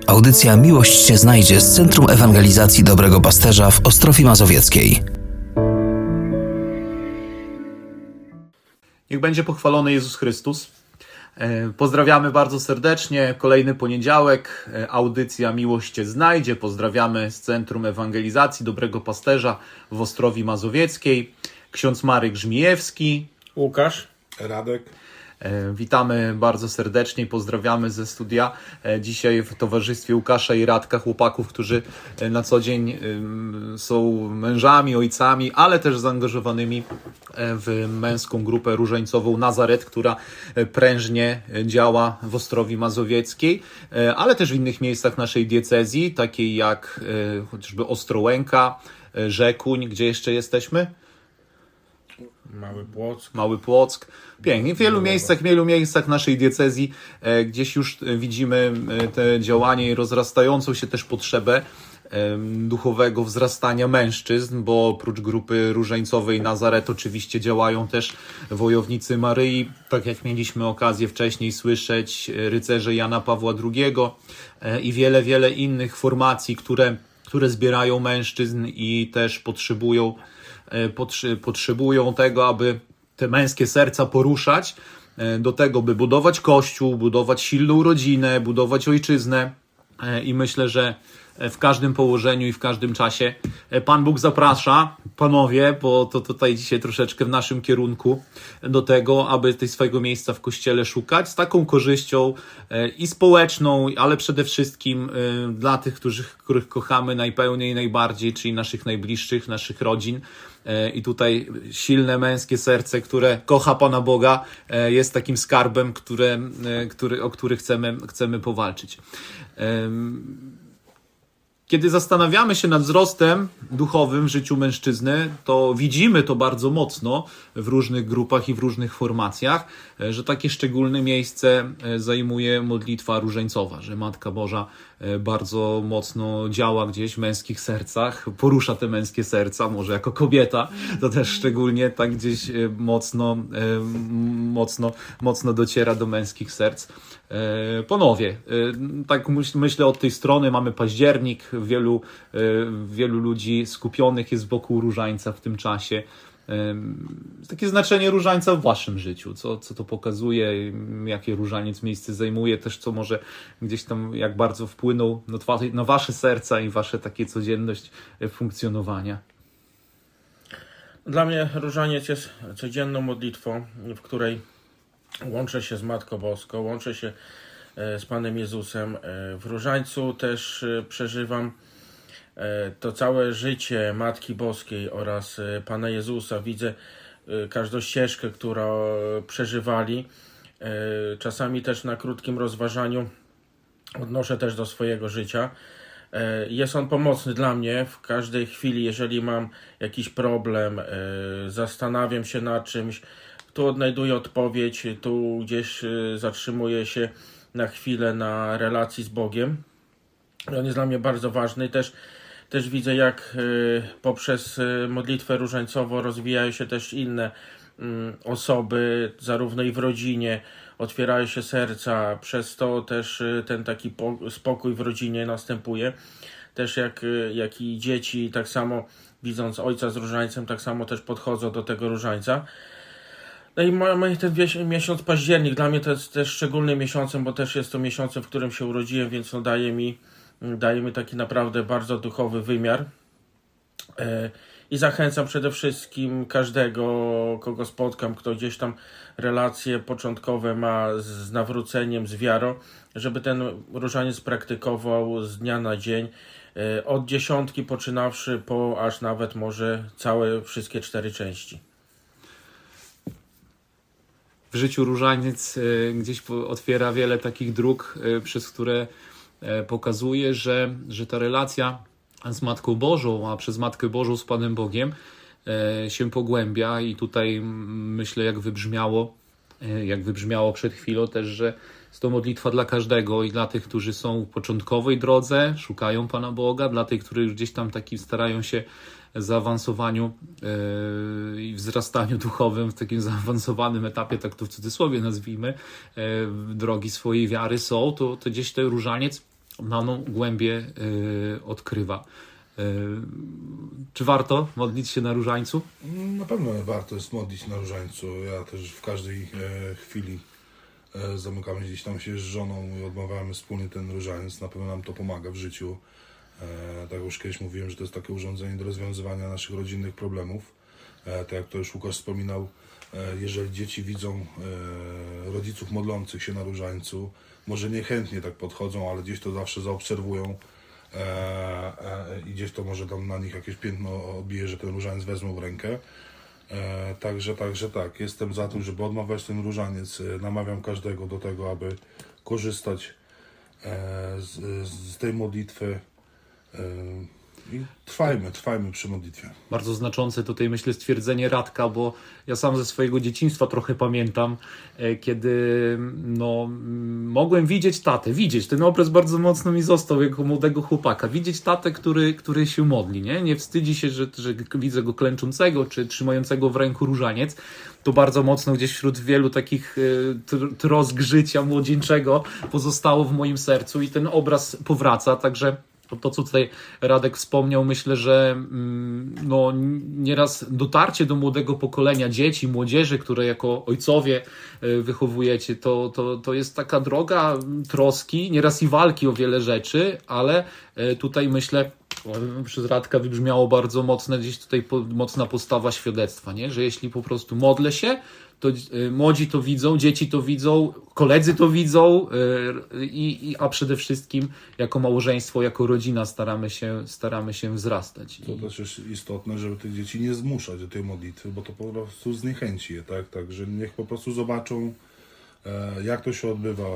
Audycja Miłość się znajdzie z Centrum Ewangelizacji Dobrego Pasterza w Ostrowi Mazowieckiej. Niech będzie pochwalony Jezus Chrystus. Pozdrawiamy bardzo serdecznie. Kolejny poniedziałek. Audycja Miłość się znajdzie. Pozdrawiamy z Centrum Ewangelizacji Dobrego Pasterza w Ostrowi Mazowieckiej. Ksiądz Marek Żmijewski. Łukasz. Radek. Witamy bardzo serdecznie, pozdrawiamy ze studia. Dzisiaj w towarzystwie Łukasza i Radka, chłopaków, którzy na co dzień są mężami, ojcami, ale też zaangażowanymi w męską grupę różańcową Nazaret, która prężnie działa w Ostrowi Mazowieckiej, ale też w innych miejscach naszej diecezji, takiej jak chociażby Ostrołęka, Rzekuń. Gdzie jeszcze jesteśmy? Mały Płock. Pięknie. W wielu miejscach naszej diecezji gdzieś już widzimy te działanie i rozrastającą się też potrzebę duchowego wzrastania mężczyzn, bo oprócz grupy różańcowej Nazaret oczywiście działają też wojownicy Maryi, tak jak mieliśmy okazję wcześniej słyszeć, rycerze Jana Pawła II i wiele innych formacji, które zbierają mężczyzn i też potrzebują tego, aby te męskie serca poruszać, do tego, by budować Kościół, budować silną rodzinę, budować ojczyznę. I myślę, że w każdym położeniu i w każdym czasie Pan Bóg zaprasza, panowie, bo to tutaj dzisiaj troszeczkę w naszym kierunku, do tego, aby tej swojego miejsca w Kościele szukać z taką korzyścią i społeczną, ale przede wszystkim dla tych, których kochamy najpełniej i najbardziej, czyli naszych najbliższych, naszych rodzin. I tutaj silne męskie serce, które kocha Pana Boga, jest takim skarbem, o który chcemy powalczyć. Kiedy zastanawiamy się nad wzrostem duchowym w życiu mężczyzny, to widzimy to bardzo mocno w różnych grupach i w różnych formacjach, że takie szczególne miejsce zajmuje modlitwa różańcowa, że Matka Boża bardzo mocno działa gdzieś w męskich sercach, porusza te męskie serca, może jako kobieta, to też szczególnie tak gdzieś mocno dociera do męskich serc. Panowie, tak myślę od tej strony, mamy październik, wielu ludzi skupionych jest wokół różańca w tym czasie. Takie znaczenie różańca w waszym życiu, co to pokazuje, jakie różaniec miejsce zajmuje, też co może gdzieś tam, jak bardzo wpłynął na wasze serca i wasze takie codzienność funkcjonowania. Dla mnie różaniec jest codzienną modlitwą, w której łączę się z Matką Boską, łączę się z Panem Jezusem. W różańcu też przeżywam to całe życie Matki Boskiej oraz Pana Jezusa. Widzę każdą ścieżkę, którą przeżywali. Czasami też na krótkim rozważaniu odnoszę też do swojego życia. Jest on pomocny dla mnie w każdej chwili, jeżeli mam jakiś problem, zastanawiam się nad czymś, tu odnajduję odpowiedź, tu gdzieś zatrzymuję się na chwilę na relacji z Bogiem. On jest dla mnie bardzo ważny. Też widzę, jak poprzez modlitwę różańcową rozwijają się też inne osoby, zarówno i w rodzinie, otwierają się serca, przez to też ten taki spokój w rodzinie następuje. Też jak i dzieci, tak samo widząc ojca z różańcem, tak samo też podchodzą do tego różańca. No i mamy ten miesiąc październik, dla mnie to jest też szczególnym miesiącem, bo też jest to miesiącem, w którym się urodziłem, więc no daje mi taki naprawdę bardzo duchowy wymiar. I zachęcam przede wszystkim każdego, kogo spotkam, kto gdzieś tam relacje początkowe ma z nawróceniem, z wiarą, żeby ten różaniec praktykował z dnia na dzień, od 10 poczynawszy po aż nawet może wszystkie 4 części. W życiu różaniec gdzieś otwiera wiele takich dróg, przez które pokazuje, że ta relacja z Matką Bożą, a przez Matkę Bożą z Panem Bogiem się pogłębia i tutaj myślę, jak wybrzmiało przed chwilą też, że jest to modlitwa dla każdego i dla tych, którzy są w początkowej drodze, szukają Pana Boga, dla tych, którzy gdzieś tam starają się zaawansowaniu i wzrastaniu duchowym, w takim zaawansowanym etapie, tak to w cudzysłowie nazwijmy, drogi swojej wiary są, to gdzieś ten różaniec znaną głębię odkrywa. Czy warto modlić się na różańcu? Na pewno warto jest modlić na różańcu. Ja też w każdej chwili zamykamy gdzieś tam się z żoną i odmawiamy wspólnie ten różaniec. Na pewno nam to pomaga w życiu. Tak jak już kiedyś mówiłem, że to jest takie urządzenie do rozwiązywania naszych rodzinnych problemów. Tak jak to już Łukasz wspominał, jeżeli dzieci widzą rodziców modlących się na różańcu, może niechętnie tak podchodzą, ale gdzieś to zawsze zaobserwują i gdzieś to może tam na nich jakieś piętno odbije, że ten różaniec wezmą w rękę. Także tak, jestem za tym, żeby odmawiać ten różaniec. Namawiam każdego do tego, aby korzystać z tej modlitwy i trwajmy przy modlitwie. Bardzo znaczące tutaj, myślę, stwierdzenie Radka, bo ja sam ze swojego dzieciństwa trochę pamiętam, kiedy mogłem widzieć tatę, ten obraz bardzo mocno mi został jako młodego chłopaka, widzieć tatę, który się modli, nie wstydzi się, że widzę go klęczącego, czy trzymającego w ręku różaniec. To bardzo mocno gdzieś wśród wielu takich trosk życia młodzieńczego pozostało w moim sercu i ten obraz powraca, także to, co tutaj Radek wspomniał, myślę, że nieraz dotarcie do młodego pokolenia dzieci, młodzieży, które jako ojcowie wychowujecie, to jest taka droga troski, nieraz i walki o wiele rzeczy, ale tutaj myślę, przez Radka wybrzmiało bardzo mocne, gdzieś tutaj mocna postawa świadectwa, nie? Że jeśli po prostu modlę się, to młodzi to widzą, dzieci to widzą, koledzy to widzą, a przede wszystkim jako małżeństwo, jako rodzina staramy się wzrastać. To też jest istotne, żeby tych dzieci nie zmuszać do tej modlitwy, bo to po prostu zniechęci je, tak? Także niech po prostu zobaczą, jak to się odbywa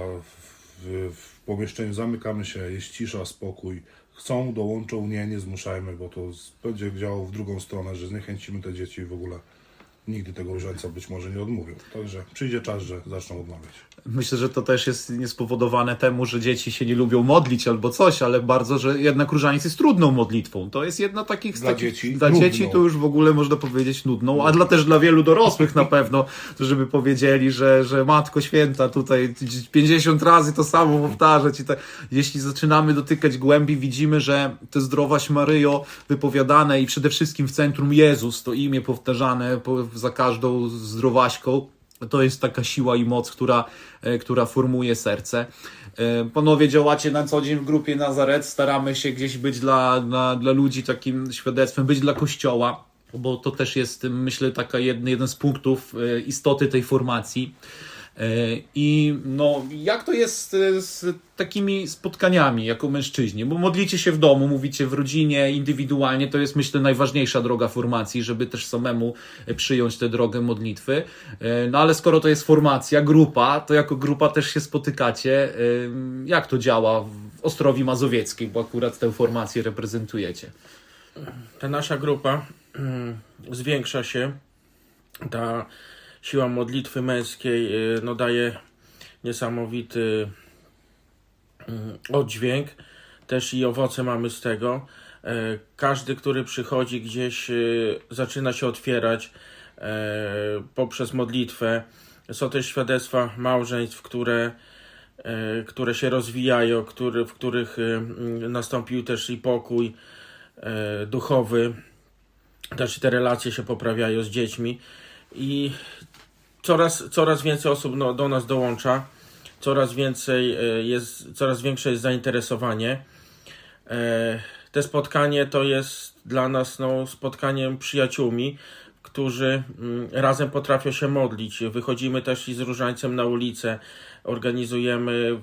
w pomieszczeniu, zamykamy się, jest cisza, spokój. Chcą, dołączą, nie zmuszajmy, bo to będzie działało w drugą stronę, że zniechęcimy te dzieci i w ogóle nigdy tego różańca być może nie odmówią. Także przyjdzie czas, że zaczną odmawiać. Myślę, że to też jest niespowodowane temu, że dzieci się nie lubią modlić albo coś, ale bardzo, że jednak różaniec jest trudną modlitwą. To jest jedna takich... Dla dzieci to już w ogóle można powiedzieć nudną, a też dla wielu dorosłych na pewno, żeby powiedzieli, że Matko Święta tutaj 50 razy to samo powtarzać. I tak. Jeśli zaczynamy dotykać głębi, widzimy, że to Zdrowaś Maryjo wypowiadane i przede wszystkim w centrum Jezus, to imię powtarzane za każdą zdrowaśką, to jest taka siła i moc, która formuje serce. Panowie działacie na co dzień w grupie Nazaret, staramy się gdzieś być dla ludzi takim świadectwem, być dla Kościoła, bo to też jest, myślę, jeden z punktów istoty tej formacji. I jak to jest z takimi spotkaniami jako mężczyźni? Bo modlicie się w domu, mówicie w rodzinie, indywidualnie, to jest, myślę, najważniejsza droga formacji, żeby też samemu przyjąć tę drogę modlitwy. Ale skoro to jest formacja, grupa, to jako grupa też się spotykacie. Jak to działa w Ostrowi Mazowieckiej, bo akurat tę formację reprezentujecie? Ta nasza grupa zwiększa się, ta siła modlitwy męskiej daje niesamowity oddźwięk, też i owoce mamy z tego. Każdy, który przychodzi gdzieś, zaczyna się otwierać poprzez modlitwę. Są też świadectwa małżeństw, które się rozwijają, w których nastąpił też i pokój duchowy. Też te relacje się poprawiają z dziećmi i coraz więcej osób do nas dołącza, coraz większe jest zainteresowanie. Te spotkanie to jest dla nas spotkaniem przyjaciółmi, którzy razem potrafią się modlić. Wychodzimy też i z różańcem na ulicę, organizujemy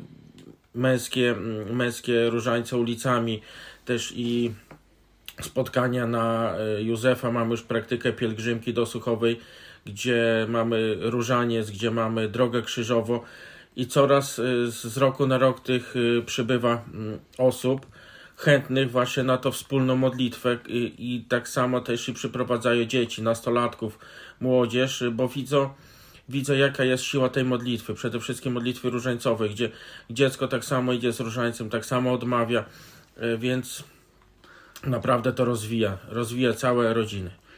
męskie różańce ulicami, też i spotkania na Józefa, mamy już praktykę pielgrzymki do Suchowej, gdzie mamy różaniec, gdzie mamy drogę krzyżową i coraz z roku na rok tych przybywa osób chętnych właśnie na tą wspólną modlitwę i tak samo też i przyprowadzają dzieci, nastolatków, młodzież, bo widzą jaka jest siła tej modlitwy, przede wszystkim modlitwy różańcowej, gdzie dziecko tak samo idzie z różańcem, tak samo odmawia, więc naprawdę to rozwija całe rodziny.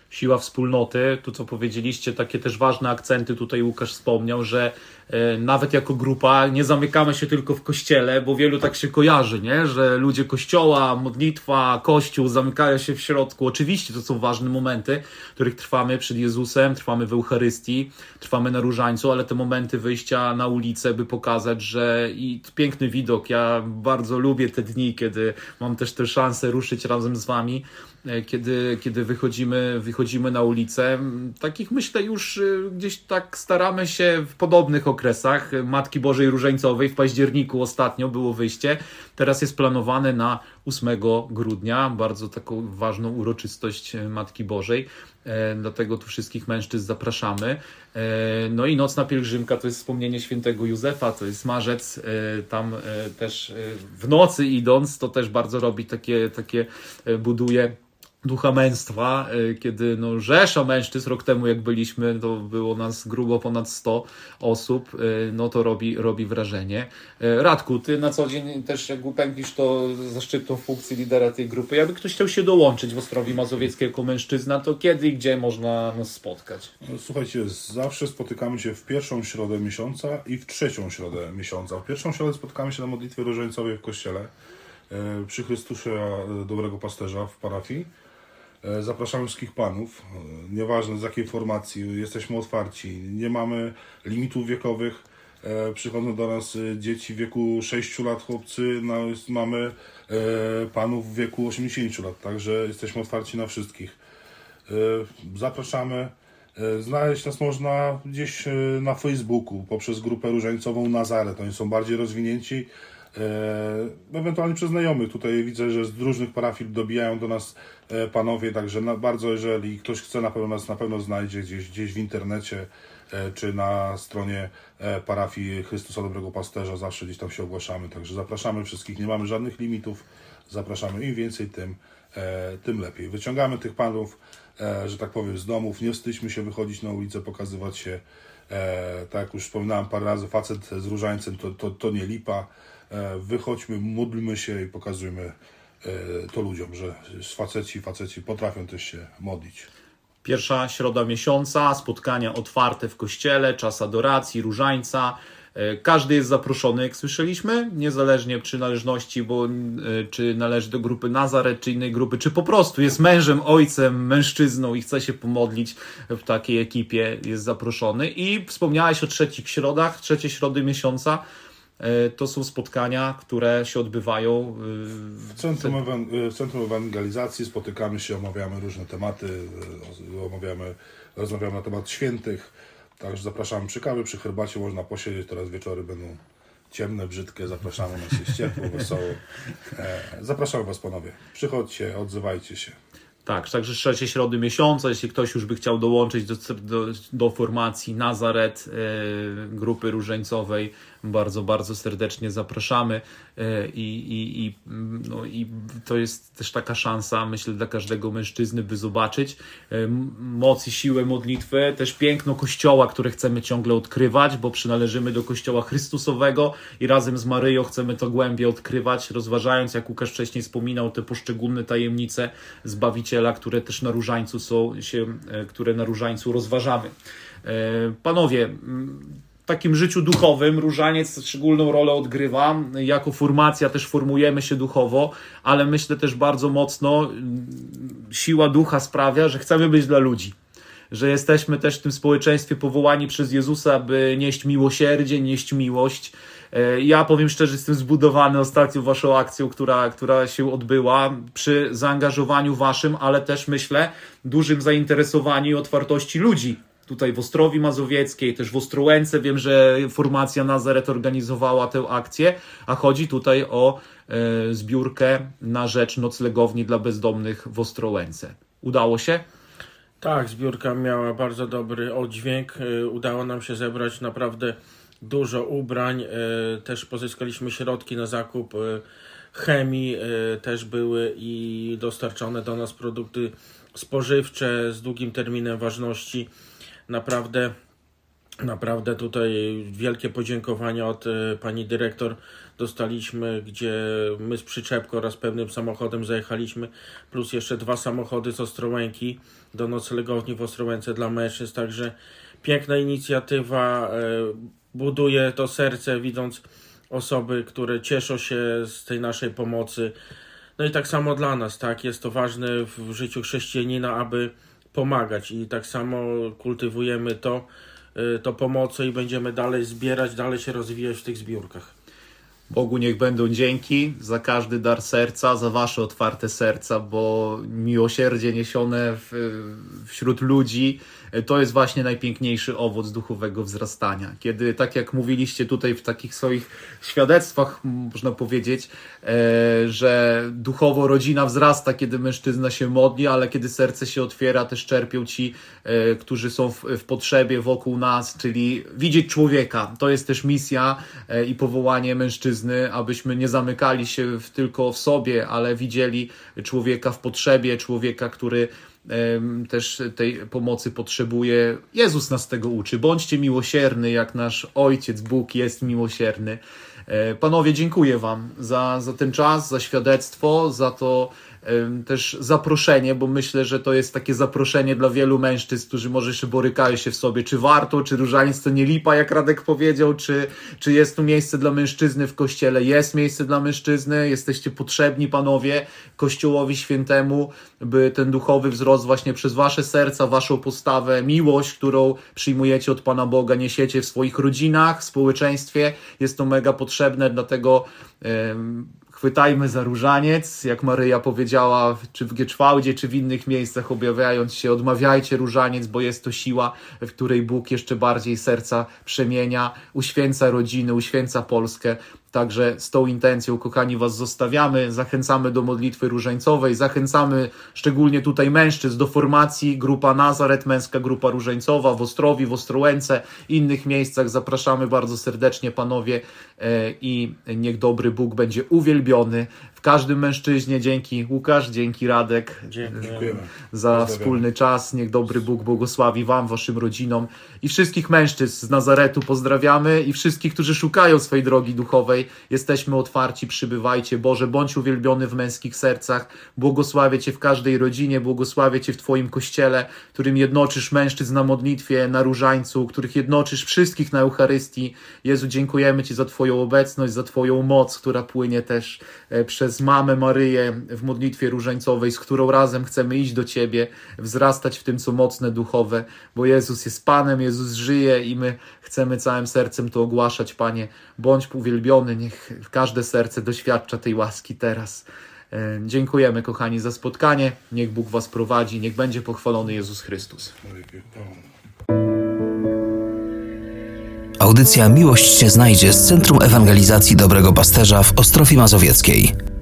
siła wspólnoty, tu co powiedzieliście, takie też ważne akcenty tutaj Łukasz wspomniał, że nawet jako grupa nie zamykamy się tylko w kościele, bo wielu tak się kojarzy, nie? Że ludzie kościoła, modlitwa, kościół zamykają się w środku. Oczywiście to są ważne momenty, w których trwamy przed Jezusem, trwamy w Eucharystii, trwamy na Różańcu, ale te momenty wyjścia na ulicę, by pokazać, że i piękny widok, ja bardzo lubię te dni, kiedy mam też tę szansę ruszyć razem z wami, kiedy wychodzimy na ulicę. Takich myślę już gdzieś tak staramy się w podobnych okresach. Matki Bożej Różańcowej w październiku ostatnio było wyjście. Teraz jest planowane na 8 grudnia, bardzo taką ważną uroczystość Matki Bożej. Dlatego tu wszystkich mężczyzn zapraszamy. No i Nocna Pielgrzymka to jest wspomnienie świętego Józefa, to jest marzec. Tam też w nocy idąc, to też bardzo robi takie buduje ducha męstwa, kiedy no, rzesza mężczyzn, rok temu jak byliśmy, to było nas grubo ponad 100 osób, no to robi wrażenie. Radku, ty na co dzień też jak upęklisz to zaszczytną funkcję lidera tej grupy, jakby ktoś chciał się dołączyć w Ostrowi Mazowieckiej jako mężczyzna, to kiedy i gdzie można nas spotkać? No, słuchajcie, zawsze spotykamy się w pierwszą środę miesiąca i w trzecią środę miesiąca. W pierwszą środę spotykamy się na modlitwie różańcowej w kościele przy Chrystusie Dobrego Pasterza w parafii. Zapraszamy wszystkich panów, nieważne z jakiej formacji, jesteśmy otwarci, nie mamy limitów wiekowych, przychodzą do nas dzieci w wieku 6 lat, chłopcy, mamy panów w wieku 80 lat, także jesteśmy otwarci na wszystkich. Zapraszamy, znaleźć nas można gdzieś na Facebooku poprzez grupę różańcową Nazaret, oni są bardziej rozwinięci. Ewentualnie przez znajomych. Tutaj widzę, że z różnych parafii dobijają do nas panowie, także bardzo, jeżeli ktoś chce, na pewno znajdzie gdzieś w internecie czy na stronie parafii Chrystusa Dobrego Pasterza, zawsze gdzieś tam się ogłaszamy, także zapraszamy wszystkich, nie mamy żadnych limitów, zapraszamy, im więcej, tym lepiej. Wyciągamy tych panów, że tak powiem, z domów, nie wstydźmy się wychodzić na ulicę, pokazywać się, tak jak już wspominałem parę razy, facet z różańcem to nie lipa. Wychodźmy, módlmy się i pokazujmy to ludziom, że faceci potrafią też się modlić. Pierwsza środa miesiąca, spotkania otwarte w kościele, czas adoracji, różańca. Każdy jest zaproszony, jak słyszeliśmy, niezależnie przynależności, czy należy do grupy Nazaret, czy innej grupy, czy po prostu jest mężem, ojcem, mężczyzną i chce się pomodlić w takiej ekipie, jest zaproszony. I wspomniałeś o trzecich środach, trzecie środy miesiąca. To są spotkania, które się odbywają w Centrum Ewangelizacji. Spotykamy się, omawiamy różne tematy, rozmawiamy na temat świętych. Także zapraszamy przy kawie, przy herbacie, można posiedzieć. Teraz wieczory będą ciemne, brzydkie. Zapraszamy, nas jest ciepło, wesoło. Zapraszamy Was, panowie. Przychodźcie, odzywajcie się. Tak, także trzecie środy miesiąca, jeśli ktoś już by chciał dołączyć do formacji Nazaret, grupy różańcowej, bardzo, bardzo serdecznie zapraszamy i to jest też taka szansa, myślę, dla każdego mężczyzny, by zobaczyć moc i siłę modlitwy, też piękno Kościoła, które chcemy ciągle odkrywać, bo przynależymy do Kościoła Chrystusowego i razem z Maryją chcemy to głębiej odkrywać, rozważając, jak Łukasz wcześniej wspominał, te poszczególne tajemnice Zbawiciela, które też na Różańcu które na Różańcu rozważamy. Panowie, w takim życiu duchowym Różaniec szczególną rolę odgrywa. Jako formacja też formujemy się duchowo, ale myślę też bardzo mocno siła ducha sprawia, że chcemy być dla ludzi. Że jesteśmy też w tym społeczeństwie powołani przez Jezusa, by nieść miłosierdzie, nieść miłość. Ja powiem szczerze, jestem zbudowany ostatnią waszą akcją, która się odbyła przy zaangażowaniu waszym, ale też myślę dużym zainteresowaniu i otwartości ludzi. Tutaj w Ostrowi Mazowieckiej, też w Ostrołęce wiem, że formacja Nazaret organizowała tę akcję, a chodzi tutaj o zbiórkę na rzecz noclegowni dla bezdomnych w Ostrołęce. Udało się? Tak, zbiórka miała bardzo dobry oddźwięk. Udało nam się zebrać naprawdę dużo ubrań. Też pozyskaliśmy środki na zakup chemii. Też były i dostarczone do nas produkty spożywcze z długim terminem ważności. Naprawdę Naprawdę tutaj wielkie podziękowania od pani dyrektor dostaliśmy, gdzie my z przyczepką oraz pewnym samochodem zajechaliśmy, plus jeszcze 2 samochody z Ostrołęki do noclegowni w Ostrołęce dla mężczyzn, także piękna inicjatywa, buduje to serce, widząc osoby, które cieszą się z tej naszej pomocy. No i tak samo dla nas, tak, jest to ważne w życiu chrześcijanina, aby pomagać i tak samo kultywujemy to pomocą i będziemy dalej zbierać, dalej się rozwijać w tych zbiórkach. Bogu niech będą dzięki za każdy dar serca, za wasze otwarte serca, bo miłosierdzie niesione wśród ludzi to jest właśnie najpiękniejszy owoc duchowego wzrastania. Kiedy, tak jak mówiliście tutaj w takich swoich świadectwach, można powiedzieć, że duchowo rodzina wzrasta, kiedy mężczyzna się modli, ale kiedy serce się otwiera, też czerpią ci, którzy są w potrzebie wokół nas, czyli widzieć człowieka. To jest też misja i powołanie mężczyzny, abyśmy nie zamykali się tylko w sobie, ale widzieli człowieka w potrzebie, człowieka, który też tej pomocy potrzebuje. Jezus nas tego uczy. Bądźcie miłosierny, jak nasz Ojciec Bóg jest miłosierny. Panowie, dziękuję wam za ten czas, za świadectwo, za to też zaproszenie, bo myślę, że to jest takie zaproszenie dla wielu mężczyzn, którzy może jeszcze borykają się w sobie, czy warto, czy różaniec to nie lipa, jak Radek powiedział, czy jest tu miejsce dla mężczyzny w Kościele. Jest miejsce dla mężczyzny, jesteście potrzebni, panowie, Kościołowi Świętemu, by ten duchowy wzrost właśnie przez wasze serca, waszą postawę, miłość, którą przyjmujecie od Pana Boga, niesiecie w swoich rodzinach, w społeczeństwie. Jest to mega potrzebne, dlatego chwytajmy za różaniec, jak Maryja powiedziała, czy w Gieczwałdzie, czy w innych miejscach objawiając się, odmawiajcie różaniec, bo jest to siła, w której Bóg jeszcze bardziej serca przemienia, uświęca rodziny, uświęca Polskę. Także z tą intencją, kochani, was zostawiamy, zachęcamy do modlitwy różańcowej, zachęcamy szczególnie tutaj mężczyzn do formacji, grupa Nazaret, męska grupa różańcowa w Ostrowi, w Ostrołęce, innych miejscach. Zapraszamy bardzo serdecznie, panowie, i niech dobry Bóg będzie uwielbiony w każdym mężczyźnie. Dzięki Łukasz, dzięki Radek. Dziękujemy Za wspólny czas. Niech dobry Bóg błogosławi wam, waszym rodzinom i wszystkich mężczyzn z Nazaretu pozdrawiamy i wszystkich, którzy szukają swej drogi duchowej. Jesteśmy otwarci, przybywajcie. Boże, bądź uwielbiony w męskich sercach. Błogosławię Cię w każdej rodzinie, błogosławię Cię w Twoim Kościele, którym jednoczysz mężczyzn na modlitwie, na różańcu, których jednoczysz wszystkich na Eucharystii. Jezu, dziękujemy Ci za Twoją obecność, za Twoją moc, która płynie też przez Mamę Maryję w modlitwie różańcowej, z którą razem chcemy iść do Ciebie, wzrastać w tym, co mocne, duchowe, bo Jezus jest Panem, Jezus żyje i my chcemy całym sercem to ogłaszać, Panie. Bądź uwielbiony, niech każde serce doświadcza tej łaski teraz. Dziękujemy, kochani, za spotkanie. Niech Bóg was prowadzi, niech będzie pochwalony Jezus Chrystus. Audycja Miłość się znajdzie z Centrum Ewangelizacji Dobrego Pasterza w Ostrowie Mazowieckiej.